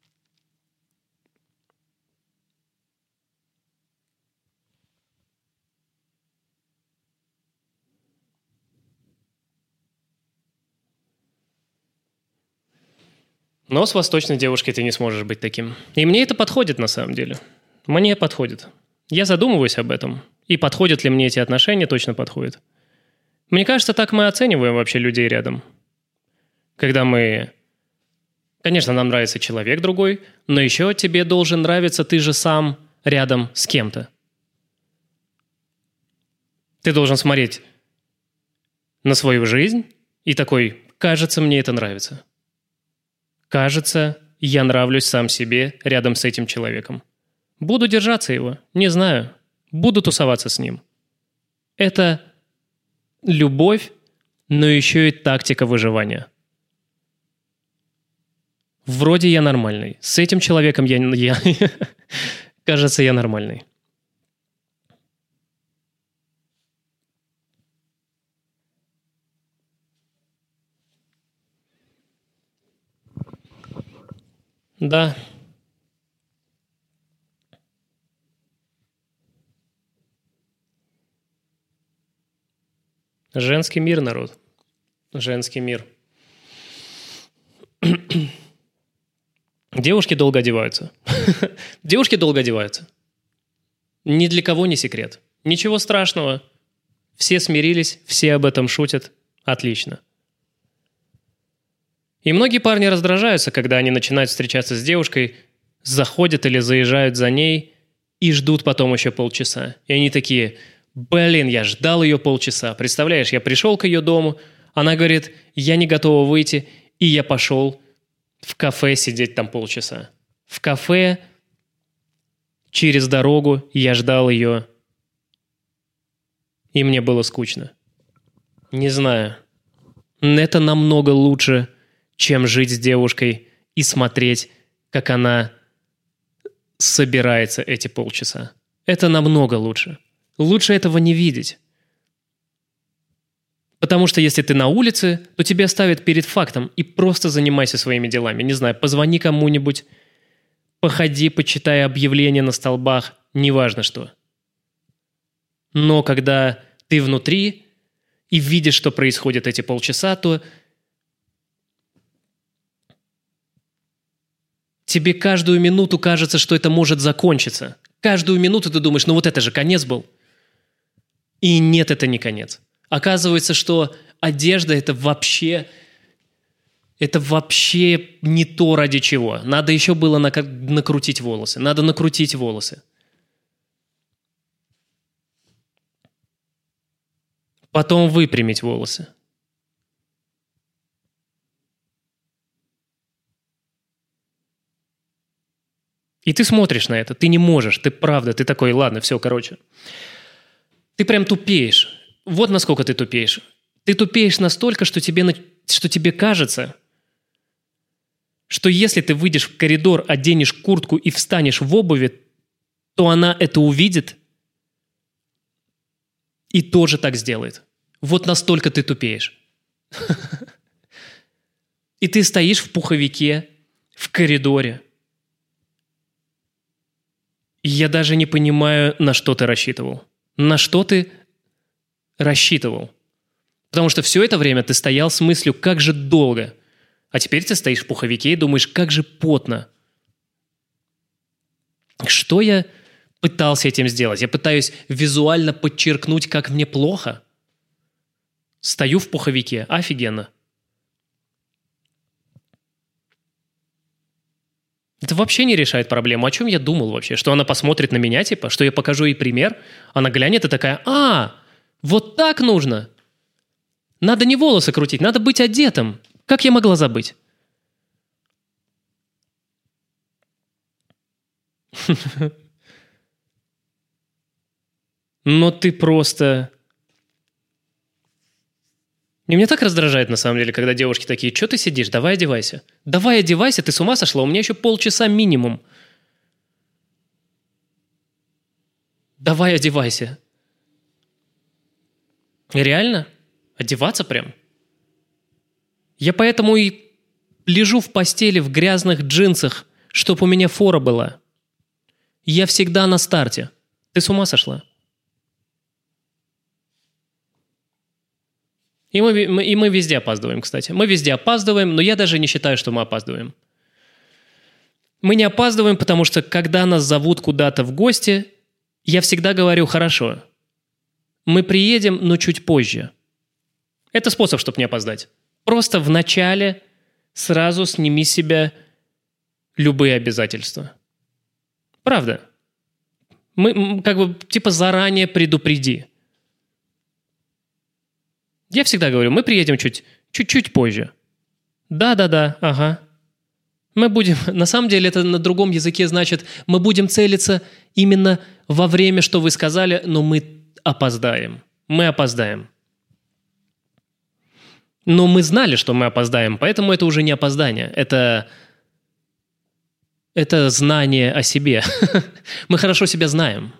Но с восточной девушкой ты не сможешь быть таким. И мне это подходит на самом деле. Мне подходит. Я задумываюсь об этом. И подходят ли мне эти отношения, точно подходит. Мне кажется, так мы оцениваем вообще людей рядом. Когда мы... Конечно, нам нравится человек другой, но еще тебе должен нравиться ты же сам рядом с кем-то. Ты должен смотреть на свою жизнь и такой: кажется, мне это нравится. Кажется, я нравлюсь сам себе рядом с этим человеком. Буду держаться его, не знаю. Буду тусоваться с ним. Это любовь, но еще и тактика выживания. Вроде я нормальный. С этим человеком кажется, я нормальный. Да. Женский мир, народ. Женский мир. Девушки долго одеваются. Девушки долго одеваются. Ни для кого не секрет. Ничего страшного. Все смирились, все об этом шутят. Отлично. И многие парни раздражаются, когда они начинают встречаться с девушкой, заходят или заезжают за ней и ждут потом еще полчаса. И они такие: блин, я ждал ее полчаса. Представляешь, я пришел к ее дому, она говорит: я не готова выйти, и я пошел в кафе сидеть там полчаса. В кафе через дорогу я ждал ее, и мне было скучно. Не знаю. Это намного лучше, чем жить с девушкой и смотреть, как она собирается эти полчаса. Это намного лучше. Лучше этого не видеть. Потому что если ты на улице, то тебя ставят перед фактом и просто занимайся своими делами. Не знаю, позвони кому-нибудь, походи, почитай объявления на столбах, неважно что. Но когда ты внутри и видишь, что происходит эти полчаса, то тебе каждую минуту кажется, что это может закончиться. Каждую минуту ты думаешь: ну вот это же конец был. И нет, это не конец. Оказывается, что одежда – это вообще не то, ради чего. Надо еще было накрутить волосы. Надо накрутить волосы. Потом выпрямить волосы. И ты смотришь на это, ты не можешь, ты правда, ты такой: ладно, все, короче. Ты прям тупеешь. Вот насколько ты тупеешь. Ты тупеешь настолько, что тебе кажется, что если ты выйдешь в коридор, оденешь куртку и встанешь в обуви, то она это увидит и тоже так сделает. Вот настолько ты тупеешь. И ты стоишь в пуховике, в коридоре. И я даже не понимаю, на что ты рассчитывал. На что ты рассчитывал? Потому что все это время ты стоял с мыслью: как же долго. А теперь ты стоишь в пуховике и думаешь: как же потно. Что я пытался этим сделать? Я пытаюсь визуально подчеркнуть, как мне плохо. Стою в пуховике. Офигенно. Это вообще не решает проблему. О чем я думал вообще? Что она посмотрит на меня, типа? Что я покажу ей пример? Она глянет и такая: вот так нужно. Надо не волосы крутить, надо быть одетым. Как я могла забыть? Но ты просто... И меня так раздражает, на самом деле, когда девушки такие: что ты сидишь, давай одевайся. Давай одевайся, ты с ума сошла? У меня еще полчаса минимум. Давай одевайся. Реально? Одеваться прям? Я поэтому и лежу в постели в грязных джинсах, чтоб у меня фора была. Я всегда на старте. Ты с ума сошла? И мы везде опаздываем, кстати. Мы везде опаздываем, но я даже не считаю, что мы опаздываем. Мы не опаздываем, потому что когда нас зовут куда-то в гости, я всегда говорю: хорошо, мы приедем, но чуть позже. Это способ, чтобы не опоздать. Просто вначале сразу сними с себя любые обязательства. Правда. Мы заранее предупреди. Я всегда говорю, мы приедем чуть-чуть позже. Да, ага. Мы будем, на самом деле это на другом языке значит, мы будем целиться именно во время, что вы сказали, но мы опоздаем. Мы опоздаем. Но мы знали, что мы опоздаем, поэтому это уже не опоздание. Это знание о себе. Мы хорошо себя знаем.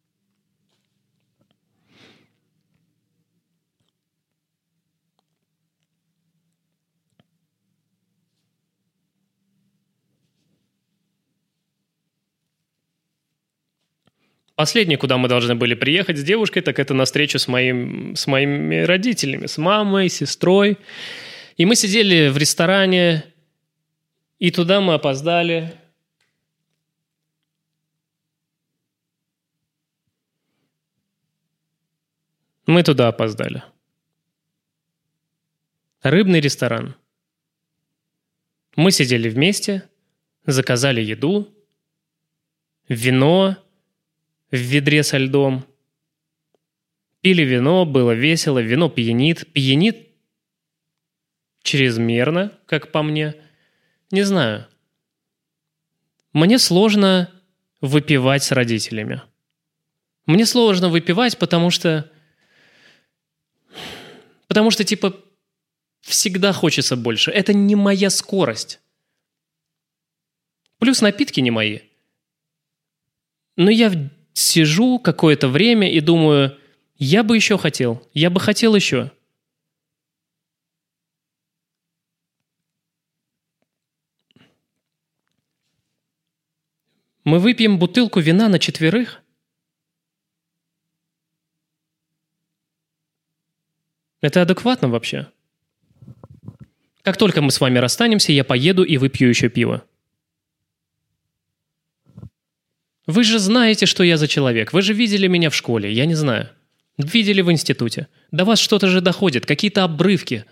Последнее, куда мы должны были приехать с девушкой, так это на встречу с моими родителями, с мамой, сестрой. И мы сидели в ресторане, и туда мы опоздали. Мы туда опоздали. Рыбный ресторан. Мы сидели вместе, заказали еду, вино в ведре со льдом. Пили вино, было весело, вино пьянит. Пьянит чрезмерно, как по мне. Не знаю. Мне сложно выпивать с родителями. Мне сложно выпивать, потому что, типа, всегда хочется больше. Это не моя скорость. Плюс напитки не мои. Но я сижу какое-то время и думаю, я бы еще хотел, я бы хотел еще. Мы выпьем бутылку вина на 4? Это адекватно вообще? Как только мы с вами расстанемся, я поеду и выпью еще пиво. Вы же знаете, что я за человек. Вы же видели меня в школе, я не знаю. Видели в институте. До вас что-то же доходит, какие-то обрывки.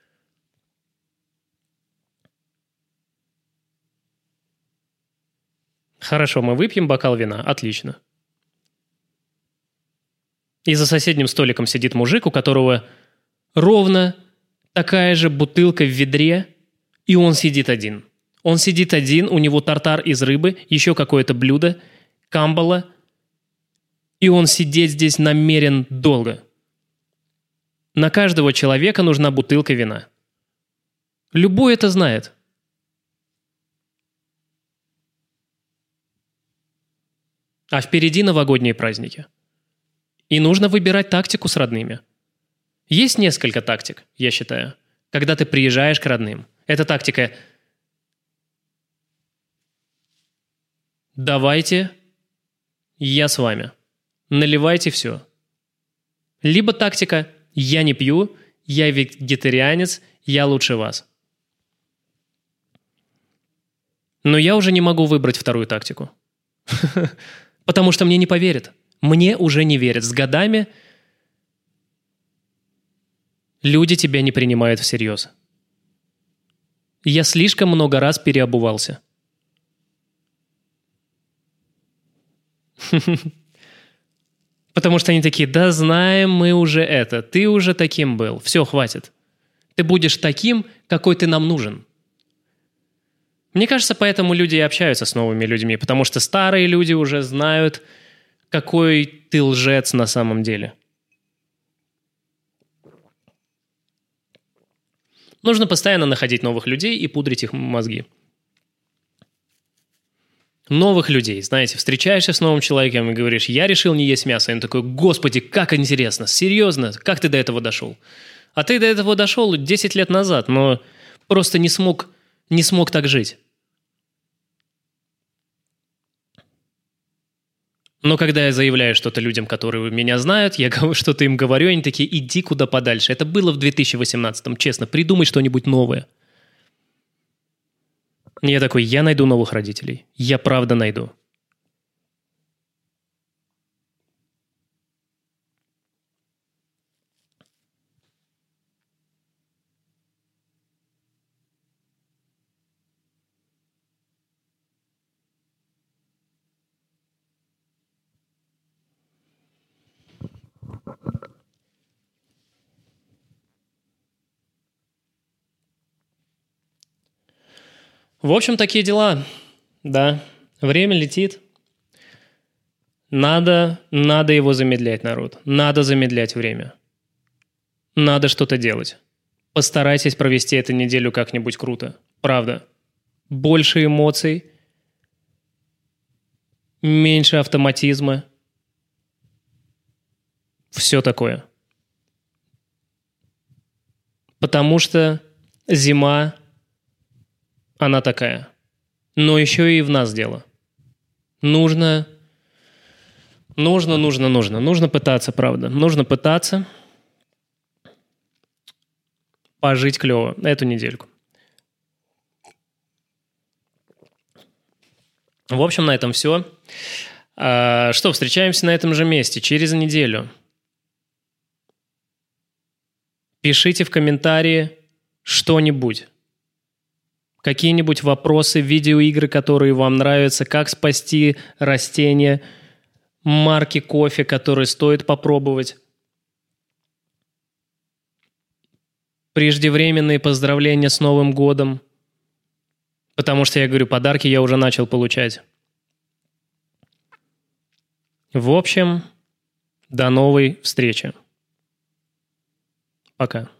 Хорошо, мы выпьем бокал вина. Отлично. И за соседним столиком сидит мужик, у которого ровно такая же бутылка в ведре, и он сидит один. Он сидит один, у него тартар из рыбы, еще какое-то блюдо, камбала, и он сидеть здесь намерен долго. На каждого человека нужна бутылка вина. Любой это знает. А впереди новогодние праздники. И нужно выбирать тактику с родными. Есть несколько тактик, я считаю, когда ты приезжаешь к родным. Эта тактика «давайте, я с вами, наливайте все». Либо тактика «я не пью, я вегетарианец, я лучше вас». Но я уже не могу выбрать вторую тактику. Потому что мне не поверят. Мне уже не верят. С годами люди тебя не принимают всерьез. Я слишком много раз переобувался. Потому что они такие, да знаем мы уже это, ты уже таким был, все, хватит. Ты будешь таким, какой ты нам нужен. Мне кажется, поэтому люди и общаются с новыми людьми, потому что старые люди уже знают, какой ты лжец на самом деле. Нужно постоянно находить новых людей и пудрить их мозги. Новых людей, знаете, встречаешься с новым человеком и говоришь, я решил не есть мясо. И он такой, господи, как интересно, серьезно, как ты до этого дошел? А ты до этого дошел 10 лет назад, но просто не смог так жить. Но когда я заявляю что-то людям, которые меня знают, я что-то им говорю, они такие, иди куда подальше. Это было в 2018-м, честно, придумай что-нибудь новое. Я такой, я найду новых родителей. Я правда найду. В общем, такие дела. Да, время летит. Надо его замедлять, народ. Надо замедлять время. Надо что-то делать. Постарайтесь провести эту неделю как-нибудь круто. Правда. Больше эмоций, меньше автоматизма. Все такое. Потому что зима, она такая. Но еще и в нас дело. Нужно пытаться, правда. Нужно пытаться пожить клево эту недельку. В общем, на этом все. Что, встречаемся на этом же месте через неделю. Пишите в комментарии что-нибудь. Какие-нибудь вопросы, видеоигры, которые вам нравятся, как спасти растения, марки кофе, которые стоит попробовать. Преждевременные поздравления с Новым годом. Потому что, я говорю, подарки я уже начал получать. В общем, до новой встречи. Пока.